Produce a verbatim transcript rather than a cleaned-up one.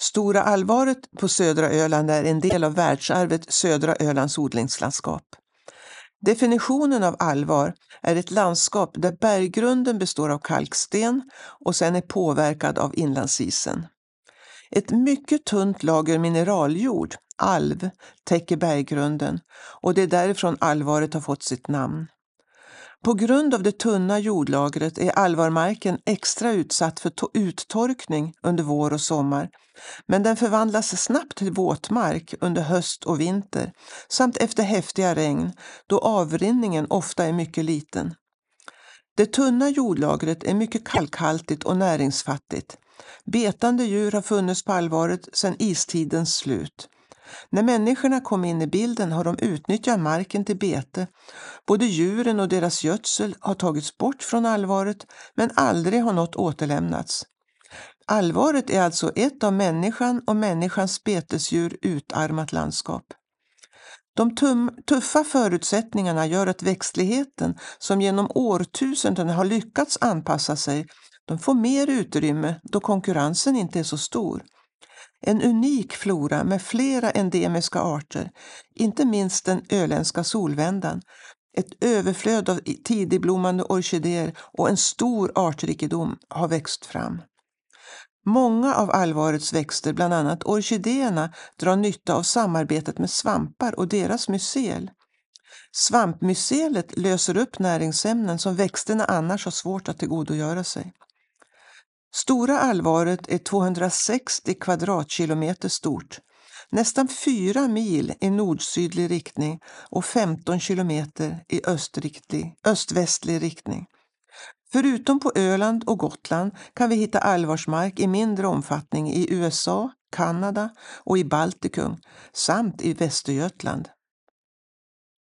Stora Alvaret på södra Öland är en del av världsarvet Södra Ölands odlingslandskap. Definitionen av alvar är ett landskap där berggrunden består av kalksten och sen är påverkad av inlandsisen. Ett mycket tunt lager mineraljord, alv, täcker berggrunden och det är därifrån alvaret har fått sitt namn. På grund av det tunna jordlagret är alvarmarken extra utsatt för uttorkning under vår och sommar, men den förvandlas snabbt till våtmark under höst och vinter samt efter häftiga regn då avrinningen ofta är mycket liten. Det tunna jordlagret är mycket kalkhaltigt och näringsfattigt. Betande djur har funnits på alvaret sedan istidens slut. När människorna kom in i bilden har de utnyttjat marken till bete. Både djuren och deras gödsel har tagits bort från alvaret men aldrig har något återlämnats. Alvaret är alltså ett av människan och människans betesdjur utarmat landskap. De tum, tuffa förutsättningarna gör att växtligheten som genom årtusenden har lyckats anpassa sig, de får mer utrymme då konkurrensen inte är så stor. En unik flora med flera endemiska arter, inte minst den öländska solvändan, ett överflöd av tidigblommande orkidéer och en stor artrikedom har växt fram. Många av alvarets växter, bland annat orkidéerna, drar nytta av samarbetet med svampar och deras mycel. Svampmycelet löser upp näringsämnen som växterna annars har svårt att tillgodogöra sig. Stora alvaret är tvåhundrasextio kvadratkilometer stort, nästan fyra mil i nord-sydlig riktning och femton kilometer i östriktlig, öst-västlig riktning. Förutom på Öland och Gotland kan vi hitta alvarsmark i mindre omfattning i U S A, Kanada och i Baltikum samt i Västergötland.